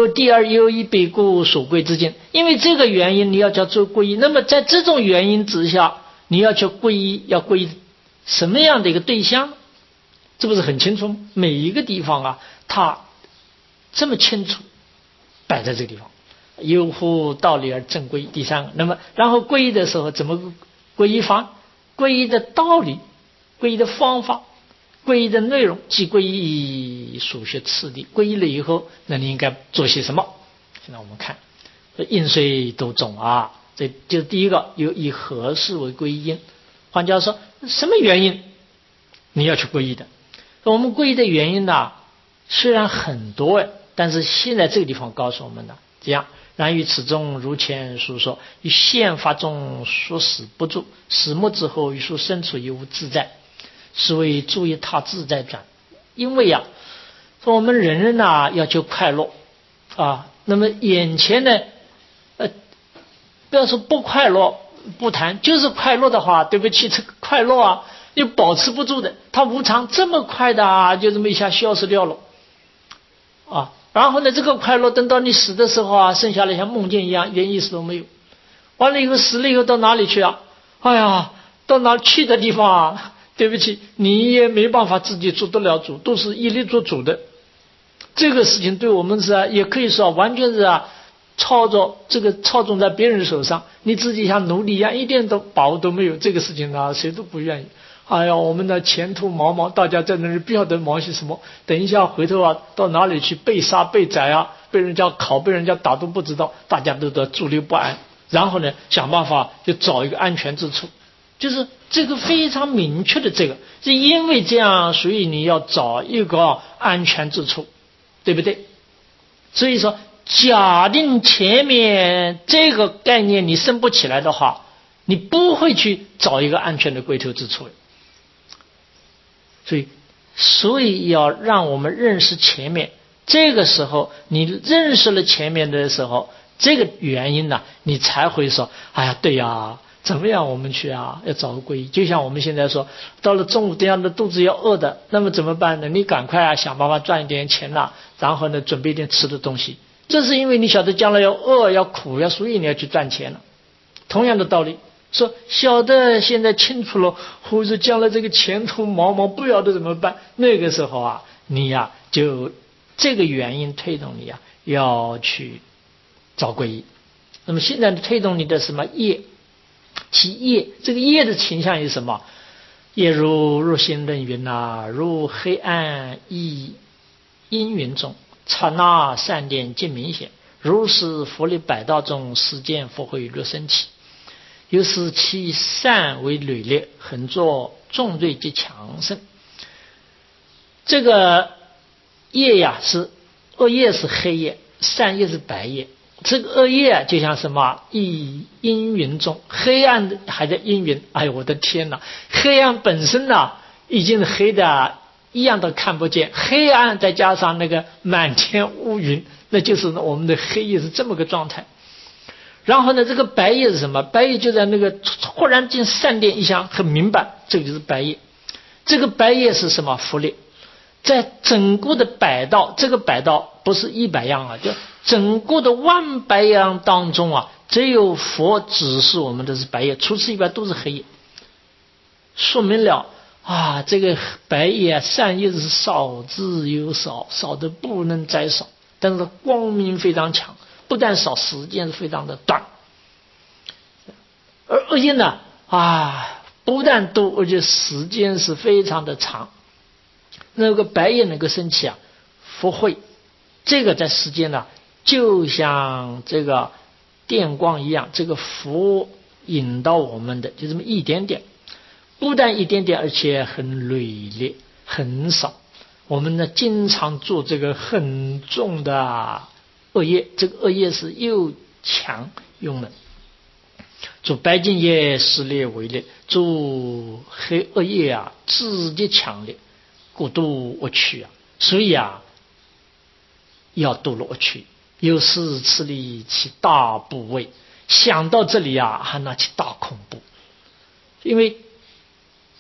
第二又以彼故所归之境，因为这个原因你要叫做皈依。那么在这种原因之下，你要去皈依，要皈依什么样的一个对象？这不是很清楚吗？每一个地方啊，它这么清楚摆在这个地方。有乎道理而正皈依，第三个。那么然后皈依的时候怎么皈依法？皈依的道理，皈依的方法，皈依的内容，即皈依所学次第。皈依了以后，那你应该做些什么？现在我们看因随都种啊，这就是第一个，以何事为皈依因。换句话说，什么原因你要去皈依的？我们皈依的原因呢，虽然很多，但是现在这个地方告诉我们的这样。然于此中如前所说，于宪法中所使不住，始末之后于所身处于无自在，是为注意他自在转。因为说我们人要求快乐啊，那么眼前呢，不要说不快乐不谈，就是快乐的话，对不起，这个快乐又保持不住的，它无常，这么快的就这么一下消失掉了然后呢，这个快乐等到你死的时候剩下来像梦见一样，一点意思都没有。完了以后死了以后到哪里去哎呀，到哪去的地方对不起，你也没办法自己做得了主，都是依力做主的。这个事情对我们也可以说完全是操纵在别人手上，你自己像奴隶一样，一点都把握都没有。这个事情谁都不愿意。哎呀，我们的前途茫茫，大家在那里不晓得忙些什么。等一下回头到哪里去被杀被宰被人家拷被人家打都不知道，大家都在伫立不安。然后呢，想办法就找一个安全之处，就是这个非常明确的这个，是因为这样，所以你要找一个安全之处，对不对？所以说，假定前面这个概念你升不起来的话，你不会去找一个安全的归头之处。所以要让我们认识前面，这个时候你认识了前面的时候，这个原因你才会说，哎呀，对怎么样我们去要找个皈依。就像我们现在说，到了中午这样的肚子要饿的，那么怎么办呢？你赶快想办法赚一点钱然后呢准备一点吃的东西。这是因为你晓得将来要饿要苦所以你要去赚钱了。同样的道理，说晓得现在清楚了，或者将来这个前途茫茫不晓得怎么办，那个时候你就这个原因推动你要去找皈依。那么现在推动你的什么业？其业，这个业的倾向于什么？业如行人云如黑暗阴云中，刹那闪电尽明显，如是佛力百道中，实践佛慧若升起。又是其善为累劣，横作重罪及强盛。这个业是恶业是黑夜，善业是白夜。这个恶业就像什么阴云中，黑暗还在阴云。哎呦我的天哪，黑暗本身已经黑的一样都看不见，黑暗再加上那个满天乌云，那就是我们的黑夜是这么个状态。然后呢，这个白夜是什么？白夜就在那个忽然间闪电一响，很明白，这个就是白夜。这个白夜是什么？福力。在整个的百道，这个百道不是100样就整个的万百样当中只有佛指示我们的是白夜，除此以外都是黑夜。说明了这个白夜善业是少之又少，少的不能再少，但是光明非常强。不但少，时间是非常的短，而恶业呢不但多，而且时间是非常的长。那个白夜能够升起佛慧，这个在时间就像这个电光一样，这个佛引导我们的就这么一点点，不但一点点，而且很累劣，很少。我们呢经常做这个很重的恶业，这个恶业是又强又猛。做白净业实烈为烈，做黑恶业直接强烈，故度恶趣所以要度了恶趣。有时此理其大怖畏，想到这里那其大恐怖。因为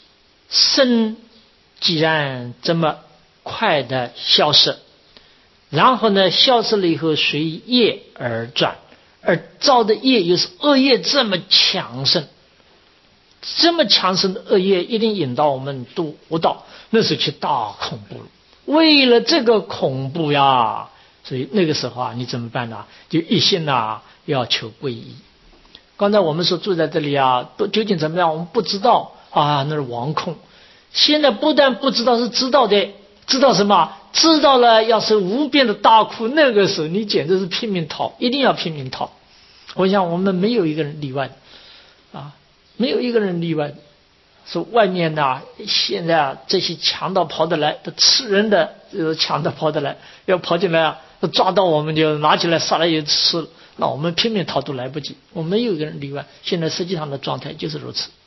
生既然这么快的消失， 然后呢消失了以后随业而转，而造的业又是恶业这么强盛，这么强盛的恶业一定引导我们度无道，那是去大恐怖了。为了这个恐怖呀，所以那个时候啊，你怎么办呢？就一心啊要求皈依。刚才我们说住在这里啊，究竟怎么样我们不知道啊，那是惶恐。现在不但不知道，是知道的。知道什么？知道了要是无边的大苦，那个时候你简直是拼命逃，一定要拼命逃。我想我们没有一个人例外啊，没有一个人例外。说外面呢，现在啊这些强盗跑得来，都吃人的强盗跑得来，要跑进来啊，抓到我们就拿起来杀了也吃了。那我们拼命逃都来不及，我们没有一个人例外。现在实际上的状态就是如此。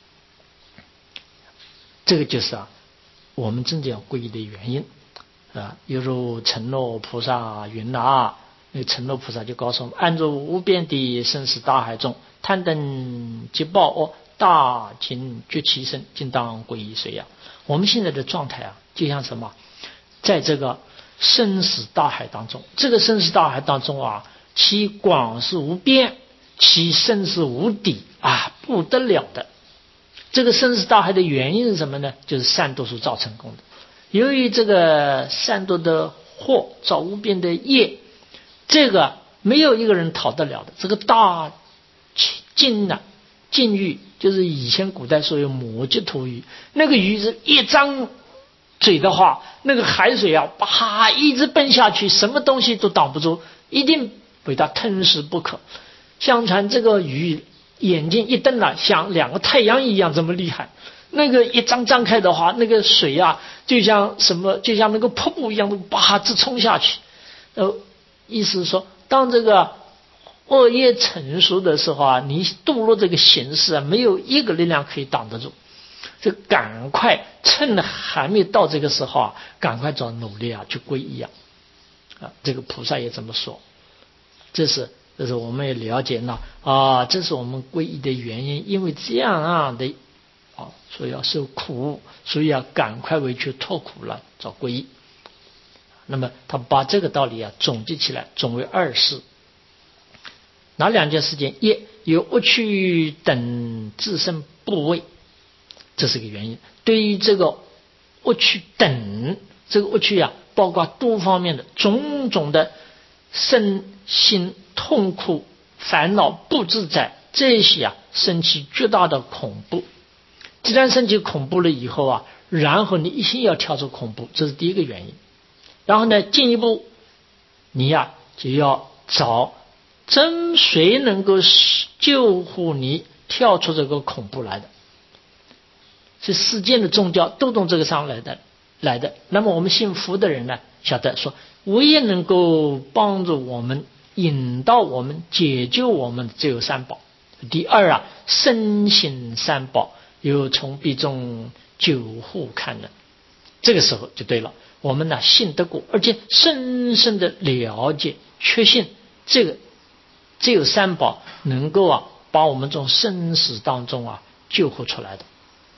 这个就是啊，我们真正要皈依的原因啊。犹如承诺菩萨云啊，那个承诺菩萨就告诉我们：安住无边的生死大海中，贪等极报恶，大情觉其身，今当皈依谁呀？我们现在的状态啊，就像什么，在这个生死大海当中，这个生死大海当中啊，其广是无边，其深是无底啊，不得了的。这个生死大海的原因是什么呢？就是善多数造成功的。由于这个善多的祸造无边的业，这个没有一个人逃得了的。这个大境呢，境域就是以前古代说有摩羯陀鱼，那个鱼是一张嘴的话，那个海水啊，啪一直奔下去，什么东西都挡不住，一定被它吞噬不可。相传这个鱼眼睛一瞪了，像两个太阳一样这么厉害。那个一张开的话，那个水啊，就像什么，就像那个瀑布一样的啪直冲下去。意思是说，当这个恶业成熟的时候啊，你堕落这个形式啊，没有一个力量可以挡得住。这赶快趁还没到这个时候啊，赶快找努力啊去皈依啊！这个菩萨也这么说。这是我们也了解了啊，这是我们皈依的原因，因为这样的啊，所以要受苦，所以要赶快为去脱苦了，找皈依。那么他把这个道理啊总结起来，总为二事。哪两件事情？一有恶趣等自身部位，这是个原因。对于这个恶趣等，这个恶趣啊，包括多方面的种种的身心痛苦、烦恼、不自在，这些啊，升起巨大的恐怖。既然升起恐怖了以后啊，然后你一心要跳出恐怖，这是第一个原因。然后呢，进一步你呀就要找真谁能够救护你跳出这个恐怖来的。是世间的宗教都从这个上来的。那么我们信佛的人呢，晓得说，唯一能够帮助我们、引导我们、解救我们，只有三宝。第二啊，身心三宝有从彼中救护看的。这个时候就对了，我们呢信得过，而且深深的了解、确信这个只有三宝能够啊把我们从生死当中啊救活出来的。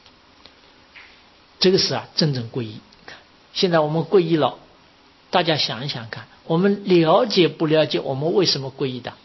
这个是啊真正皈依。现在我们皈依了，大家想一想看，我们了解不了解我们为什么皈依的？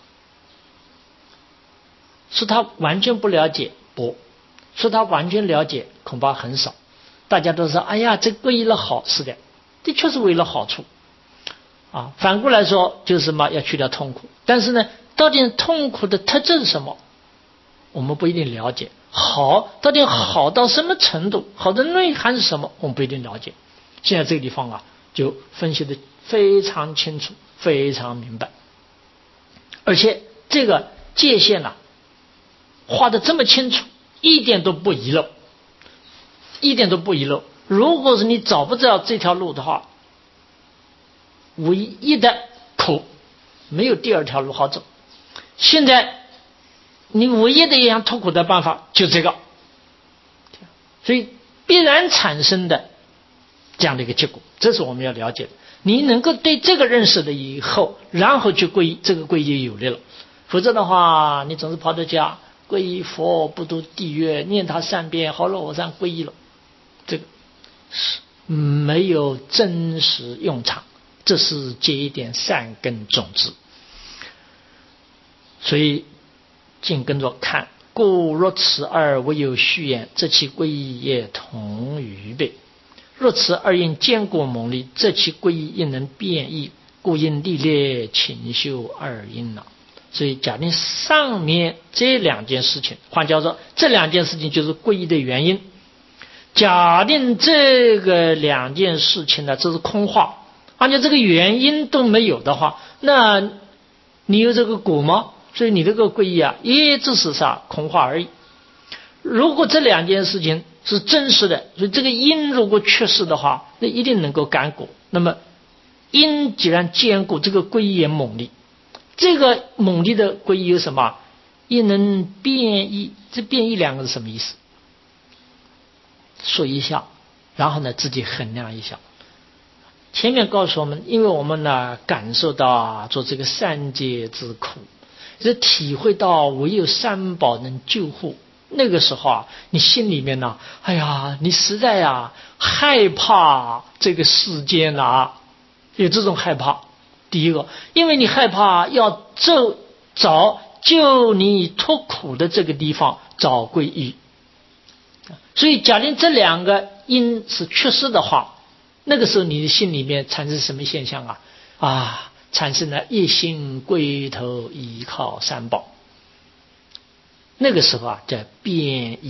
说他完全不了解，不说他完全了解，恐怕很少。大家都说哎呀这皈依了好，是的，的确是为了好处啊。反过来说就是什么，要去掉痛苦。但是呢，到底痛苦的特征是什么，我们不一定了解。好到底好到什么程度，好的内涵是什么，我们不一定了解。现在这个地方啊就分析的非常清楚，非常明白，而且这个界限啊画得这么清楚，一点都不遗漏，一点都不遗漏。如果是你找不到这条路的话，唯一的苦，没有第二条路好走。现在你唯一的一样脱苦的办法就这个，所以必然产生的这样的一个结果，这是我们要了解的。你能够对这个认识了以后，然后去皈依，这个皈依有力了。否则的话，你总是跑到家皈依佛，不读地狱，念他3遍，好了，我算皈依了，这个是没有真实用场这是结一点善根种子。所以紧跟着看，故若此二唯有虚言，则其归依也同于备。若此二因坚固猛力，则其归依亦能变异，故应历练勤修二因了。所以假定上面这两件事情，换句话说，这两件事情就是归依的原因。假定这个两件事情呢，这是空话，而且这个原因都没有的话，那你有这个果吗？所以你这个归依啊，也只是啥空话而已。如果这两件事情是真实的，所以这个因如果缺失的话，那一定能够感果。那么因既然坚固，这个归依也猛力。这个猛力的归依有什么？亦能变异。这变异两个是什么意思？说一下，然后呢自己衡量一下。前面告诉我们，因为我们呢感受到做这个三界之苦，是体会到唯有三宝能救护。那个时候啊，你心里面呢，哎呀，你实在啊害怕这个世间啊，有这种害怕。第一个，因为你害怕要找救你脱苦的这个地方找皈依，所以假定这两个因是缺失的话，那个时候你的心里面产生什么现象啊？产生了一心归头依靠三宝。那个时候啊叫变异。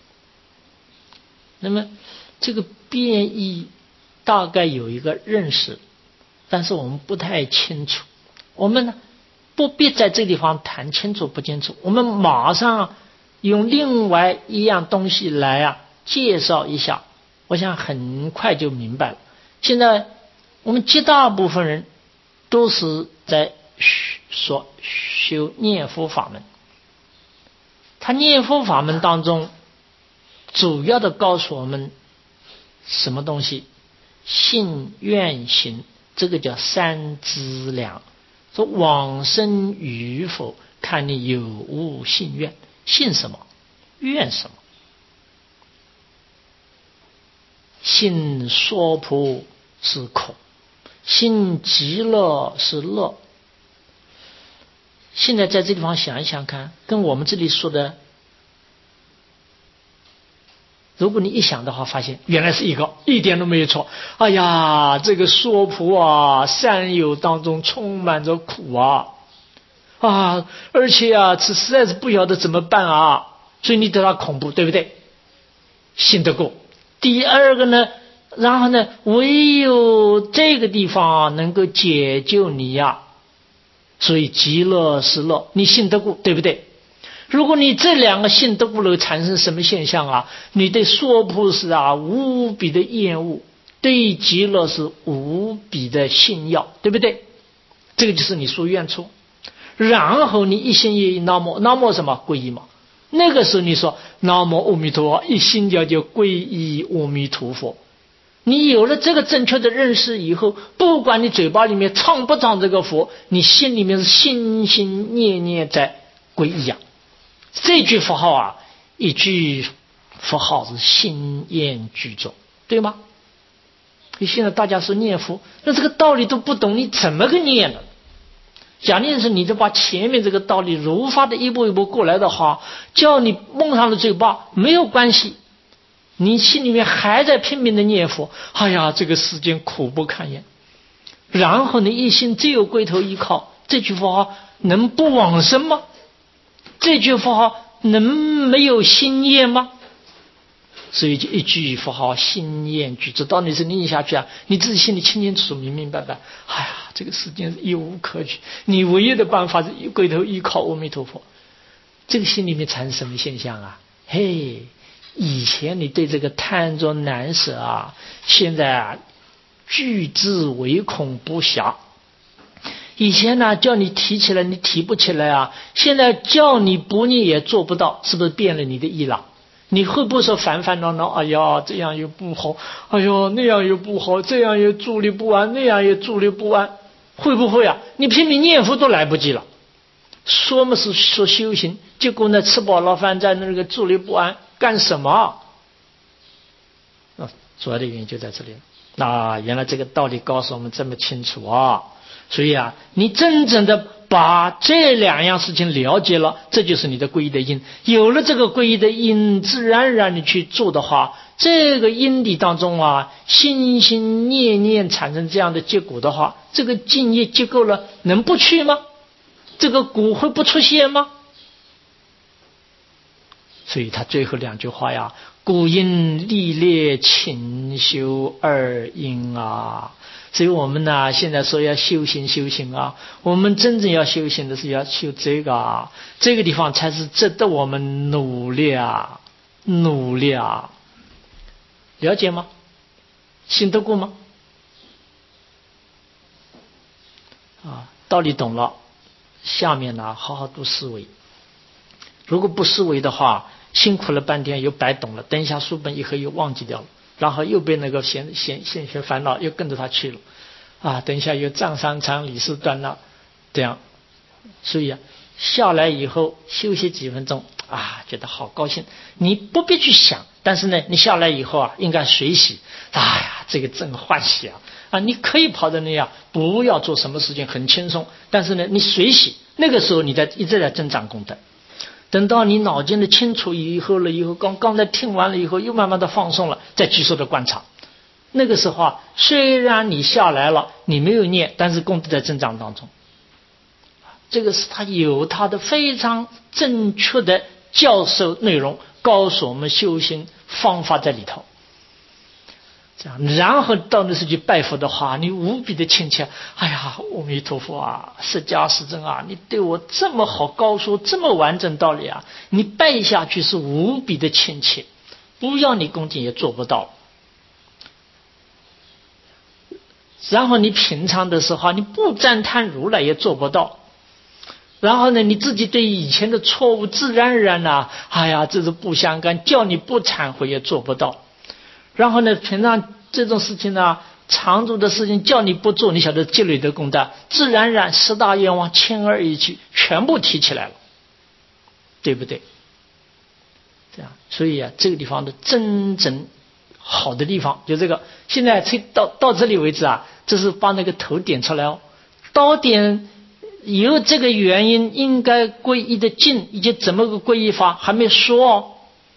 那么这个变异大概有一个认识，但是我们不太清楚。我们呢不必在这个地方谈清楚不清楚，我们马上用另外一样东西来介绍一下，我想很快就明白了。现在我们绝大部分人都是在修念佛法门，他念佛法门当中主要的告诉我们什么东西？信愿行，这个叫三资粮。说往生与否，看你有无信愿。信什么？愿什么？信娑婆是苦，信极乐是乐。现在在这地方想一想看，跟我们这里说的，如果你一想的话，发现原来是一个，一点都没有错。哎呀，这个娑婆啊，三有当中充满着苦而且这实在是不晓得怎么办所以你得到恐怖，对不对？信得过。第二个呢，然后呢，唯有这个地方能够解救你所以极乐是乐，你信得过，对不对？如果你这两个信得过了，产生什么现象你对娑婆是无比的厌恶，对极乐是无比的信要，对不对？这个就是你说愿处。然后你一心一意南无，南无什么？皈依嘛。那个时候你说南无阿弥陀佛，一心就皈依阿弥陀佛。你有了这个正确的认识以后，不管你嘴巴里面唱不唱这个佛，你心里面是心心念念在皈依这句佛号一句佛号是心念具足，对吗？现在大家说念佛，那这个道理都不懂，你怎么个念呢？假定是你就把前面这个道理如法的一步一步过来的话，叫你蒙上了嘴巴没有关系，你心里面还在拼命的念佛，哎呀，这个世间苦不堪言。然后你一心只有归头依靠，这句佛号能不往生吗？这句佛号能没有心念吗？所以就一句佛号心念具足，到你是念下去你自己心里清清楚楚明明白白，哎呀，这个世间一无可取，你唯一的办法是归头依靠阿弥陀佛。这个心里面产生什么现象嘿，以前你对这个贪着难舍现在惧之唯恐不暇。以前呢叫你提起来你提不起来现在叫你不念也做不到，是不是变了你的意了？你会不会说烦烦恼恼？哎呀，这样又不好，哎呦那样又不好，这样也住立不安，那样也住立不安，会不会你拼命念佛都来不及了。说嘛是说修行，结果呢吃饱了饭在那个住立不安，干什么主要的原因就在这里了。 原来这个道理告诉我们这么清楚啊！所以你真正的把这两样事情了解了，这就是你的皈依的因。有了这个皈依的因，自然而然你去做的话，这个因理当中心心念念产生这样的结果的话，这个境业结构了，能不去吗？这个果会不出现吗？所以他最后两句话故因历烈勤修二因所以我们现在说要修行我们真正要修行的是要修这个这个地方才是值得我们努力了解吗？信得过吗？道理懂了，下面好好读思维。如果不思维的话，辛苦了半天又白懂了，等一下书本以后又忘记掉了，然后又被那个闲学烦恼又跟着他去了等一下又丈三长理事断了，这样。所以下来以后休息几分钟觉得好高兴，你不必去想，但是呢你下来以后应该随喜，这个真欢喜你可以跑在那不要做什么事情很轻松，但是呢你随喜，那个时候你一直在增长功德。等到你脑筋的清楚以后，刚才听完了以后又慢慢的放松了，再继续的观察，那个时候虽然你下来了，你没有念，但是功德在增长当中。这个是他有他的非常正确的教授内容，告诉我们修行方法在里头。这样，然后到那时去拜佛的话，你无比的亲切。阿弥陀佛释迦世尊你对我这么好，告诉我这么完整道理你拜下去是无比的亲切，不要你恭敬也做不到。然后你平常的时候你不赞叹如来也做不到。然后呢，你自己对以前的错误自然而然这是不相干，叫你不忏悔也做不到。然后呢，平常这种事情常做的事情叫你不做，你晓得积累的功德，自然而然十大愿望轻而易举全部提起来了，对不对？这样，所以这个地方的真正好的地方就这个。现在到这里为止这是把那个头点出来到点有这个原因应该皈依的境以及怎么个皈依法还没说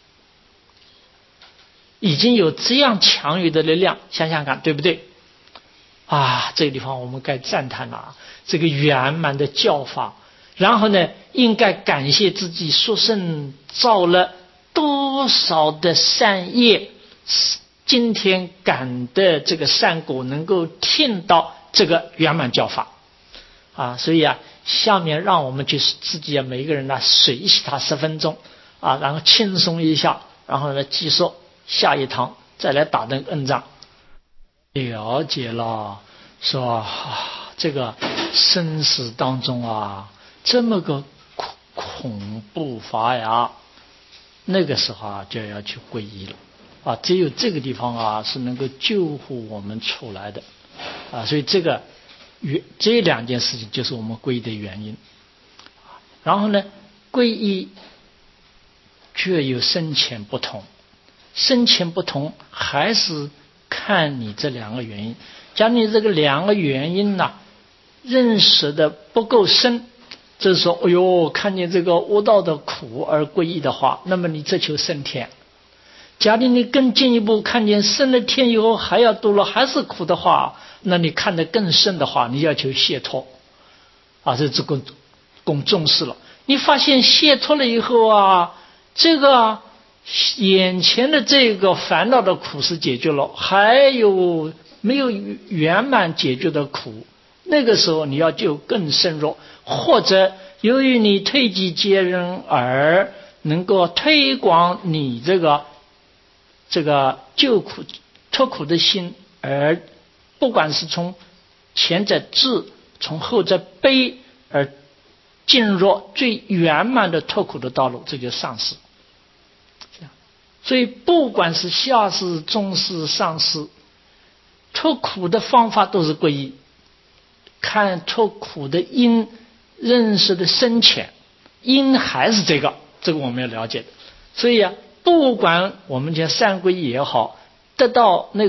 已经有这样强有的力量，想想看对不对这个地方我们该赞叹了这个圆满的教法。然后呢，应该感谢自己殊胜造了多少的善业，今天感的这个善果能够听到这个圆满教法所以下面让我们就是自己每一个人随喜他10分钟然后轻松一下，然后呢继续下一堂再来打那个恩仗。了解了，说这个生死当中这么个恐怖法那个时候就要去皈依了只有这个地方是能够救护我们出来的所以这两件事情就是我们皈依的原因。然后呢，皈依却有深浅不同，深浅不同还是看你这两个原因。假如你这个两个原因认识的不够深，就是说看见这个悟道的苦而皈依的话，那么你这求升天。假如你更进一步看见升了天以后还要堕落还是苦的话，那你看得更深的话，你要求解脱这更重视了。你发现解脱了以后这个眼前的这个烦恼的苦是解决了，还有没有圆满解决的苦，那个时候你要就更深入，或者由于你推己及人而能够推广你这个救苦脱苦的心，而不管是从前者智，从后者悲，而进入最圆满的脱苦的道路，这就是上师。所以不管是下师、中师、上师，脱苦的方法都是皈依，看脱苦的因认识的深浅，因还是这个我们要了解的。所以不管我们讲三皈依也好，得到那个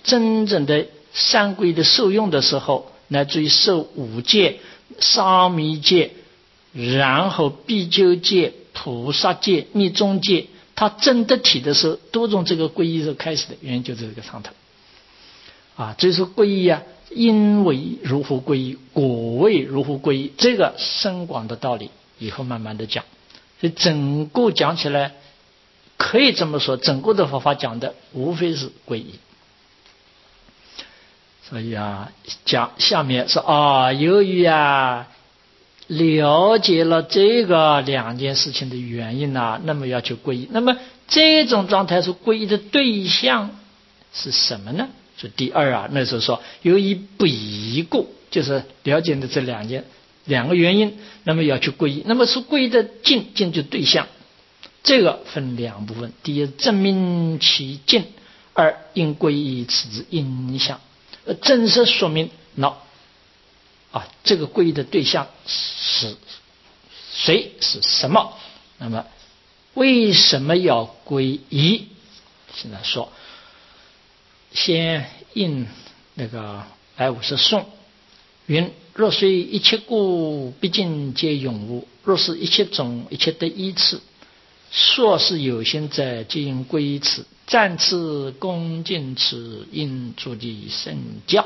真正的三皈的受用的时候，乃至于受五戒、沙弥戒，然后比丘戒、菩萨戒、密宗戒，他真的体的时候，都从这个皈依所开始的原因就是这个上头啊。所以说皈依啊，因为如何皈依，果为如何皈依，这个深广的道理以后慢慢的讲。所以整个讲起来可以这么说，整个的佛法讲的无非是皈依。所以啊，讲下面是由于啊了解了这个两件事情的原因啊，那么要去皈依。那么这种状态是皈依的对象是什么呢？是第二啊，那时候说由于不疑故，就是了解的这两个原因，那么要去皈依。那么是皈依的境就对象，这个分两部分：第一，证明其境；二，应皈依此之因相。正式说明这个皈依的对象是谁，是什么？那么为什么要皈依？现在说，先应那个来五十颂云：若虽一切故，毕竟皆永无；若是一切种，一切得依次。硕是有心者，皆应皈依此。暂次恭敬此，应助地圣教。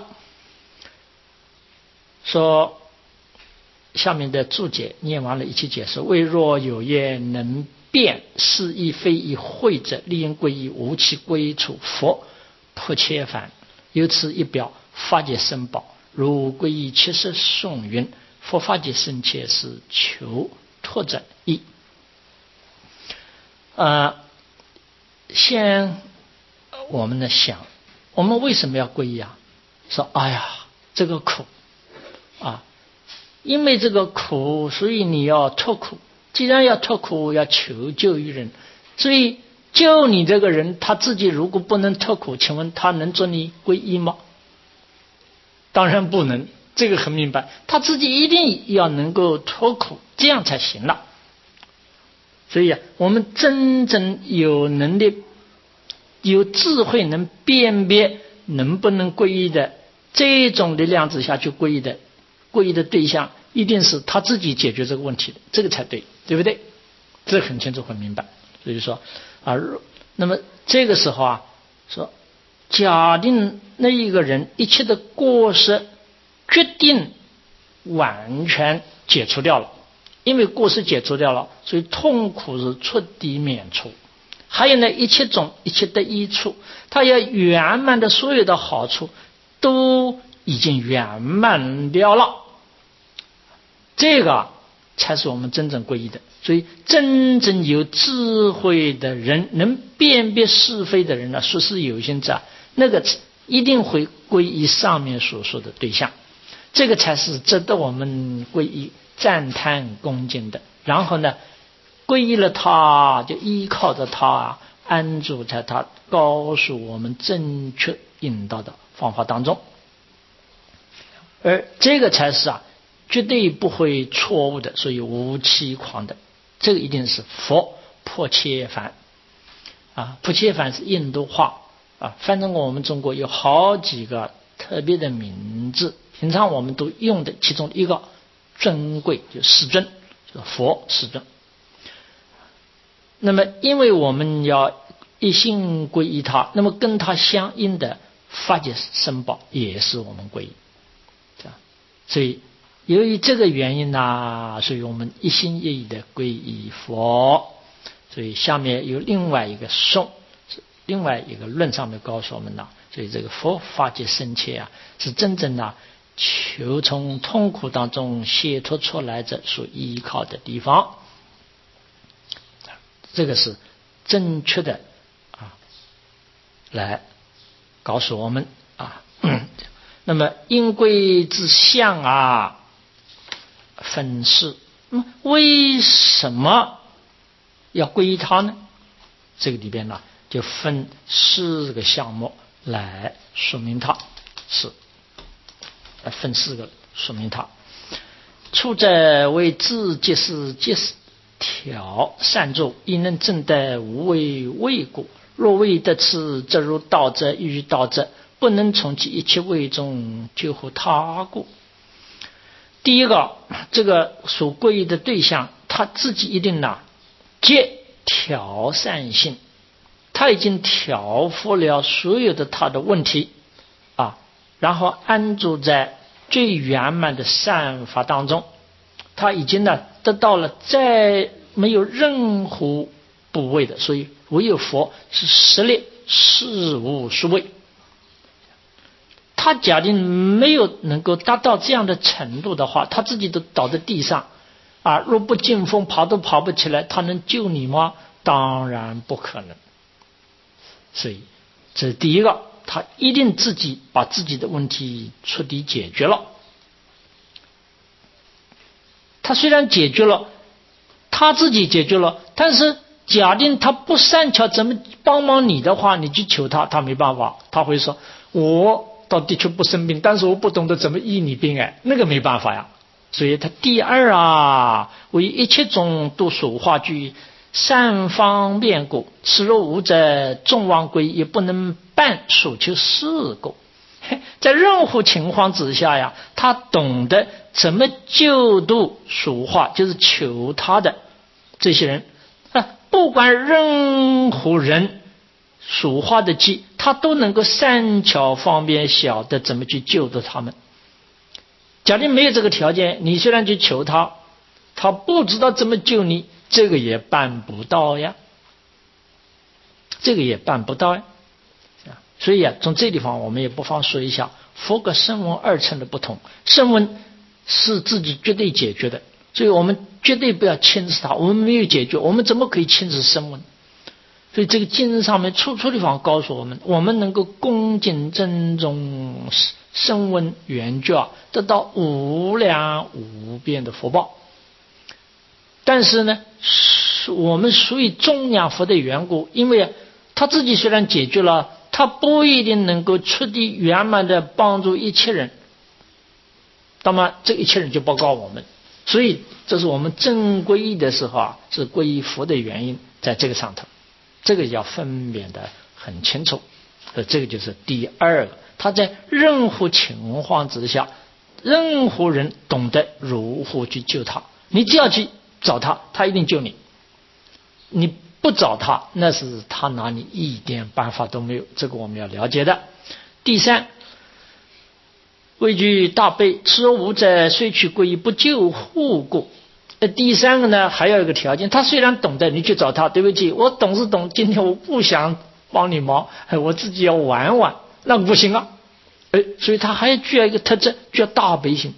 说下面的注解念完了，一起解释：为若有业能辨是亦非亦会者，理应皈依，无其归处，佛破切烦。由此一表，法界生宝，如皈依七十颂云：佛法界生切是求拓者意。先我们想，我们为什么要皈依啊？说这个苦啊，因为这个苦，所以你要脱苦。既然要脱苦，要求救于人，所以救你这个人，他自己如果不能脱苦，请问他能做你皈依吗？当然不能，这个很明白，他自己一定要能够脱苦，这样才行了。所以我们真正有能力、有智慧，能辨别能不能皈依的这种力量之下去皈依的对象，一定是他自己解决这个问题的，这个才对，对不对？这很清楚很明白。所以说那么这个时候说假定那一个人一切的过失决定完全解除掉了，因为过失解除掉了，所以痛苦是彻底免除。还有呢，一切种一切的益处，他要圆满的所有的好处都已经圆满掉了，这个才是我们真正皈依的。所以真正有智慧的人，能辨别是非的人呢，说是有心者，那个一定会皈依上面所说的对象，这个才是值得我们皈依、赞叹、恭敬的。然后呢，皈依了他，就依靠着他，安住在他告诉我们正确引导的方法当中，而这个才是绝对不会错误的，所以无欺诳的。这个一定是佛破切烦破切烦是印度话反正我们中国有好几个特别的名字，平常我们都用的，其中一个尊贵就世尊，就是佛世尊。那么因为我们要一心皈依他，那么跟他相应的法界僧宝也是我们皈依，所以由于这个原因所以我们一心一意的皈依佛。所以下面有另外一个颂，另外一个论上面告诉我们所以这个佛法界深切是真正求从痛苦当中解脱出来者所依靠的地方，这个是正确的来告诉我们那么因归之相分四，为什么要皈依他呢？这个里边就分4个项目来说明它，分4个说明它。初者为自即是调善作，亦能证得无为故。若未得此，则如道者欲道者， 不能从其一切位中救护他故。第一个，这个所皈依的对象，他自己一定皆调善性，他已经调伏了所有的他的问题然后安住在最圆满的善法当中，他已经得到了再没有任何部位的，所以唯有佛是实力，事无殊位。他假定没有能够达到这样的程度的话，他自己都倒在地上若不进风跑都跑不起来，他能救你吗？当然不可能。所以这是第一个，他一定自己把自己的问题彻底解决了。他虽然解决了，他自己解决了，但是假定他不善巧怎么帮忙你的话，你去求他，他没办法，他会说我倒的确不生病，但是我不懂得怎么医你病那个没办法呀。所以他第二为一切种都所化具善方便故，此若无者众妄归也不能办所求事故。在任何情况之下他懂得怎么救度所化，就是求他的这些人不管任何人所化的机，他都能够善巧方便晓得怎么去救度他们。假定没有这个条件，你虽然去求他，他不知道怎么救你，这个也办不到呀，这个也办不到呀。所以从这地方我们也不妨说一下佛跟声闻二乘的不同。声闻是自己绝对解决的，所以我们绝对不要牵制它，我们没有解决，我们怎么可以牵制声闻？所以这个经上面处处地方告诉我们，我们能够恭敬珍重声闻缘觉，得到无量无边的福报。但是呢，我们属于中量佛的缘故，因为他自己虽然解决了，他不一定能够彻底圆满的帮助一切人，那么这一切人就报告我们。所以这是我们正皈依的时候是皈依佛的原因，在这个上头，这个要分辨的很清楚。这个就是第二个，他在任何情况之下，任何人懂得如何去救他，你只要去找他，他一定救你。你不找他，那是他拿你一点办法都没有，这个我们要了解的。第三，畏惧大悲，此若无者虽去皈依不救护故。第三个呢，还有一个条件，他虽然懂得，你去找他，对不起，我懂是懂，今天我不想帮你忙，我自己要玩玩，那不行啊。所以他还具有一个特质，叫大悲心。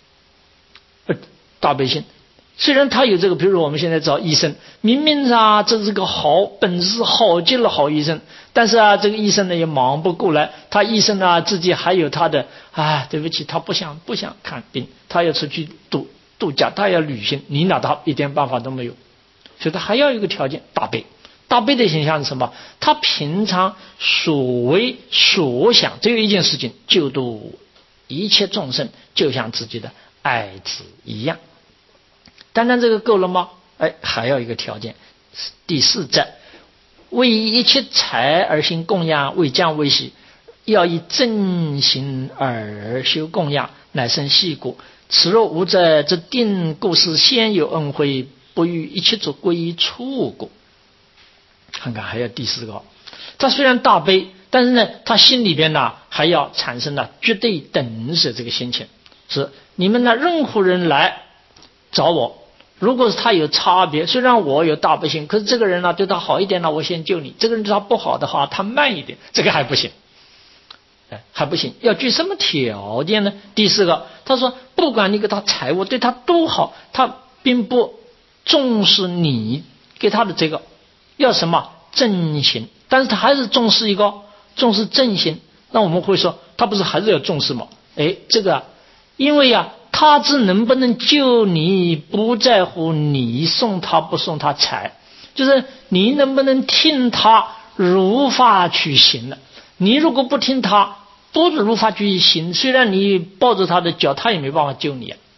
大悲心虽然他有这个，比如我们现在找医生，明明这是个好本事好极了好医生，但是这个医生呢也忙不过来，他医生自己还有他的对不起，他不想看病，他要出去度假，他要旅行，你拿他一点办法都没有。所以他还要有一个条件，大悲。大悲的形象是什么？他平常所为所想只有一件事情，救度一切众生，就像自己的爱子一样。单单这个够了吗？还要一个条件，第四则，为一切财而行供养，为将为喜，要以正行而修供养，乃生细果。此若无者，则定故事先有恩惠，不与一切诸皈依处故。看看还有第四个，他虽然大悲，但是呢，他心里边还要产生绝对等舍这个心情，是你们任何人来找我，如果是他有差别，虽然我有大悲心，可是这个人对他好一点我先救你，这个人对他不好的话，他慢一点，这个还不行。还不行，要具什么条件呢？第四个，他说不管你给他财物对他多好，他并不重视你给他的这个，要什么正行，但是他还是重视重视正行。那我们会说他不是还是要重视吗？这个因为他只能不能救你，不在乎你送他不送他财，就是你能不能听他如法去行了。你如果不听他不如法去行，虽然你抱着他的脚，他也没办法救你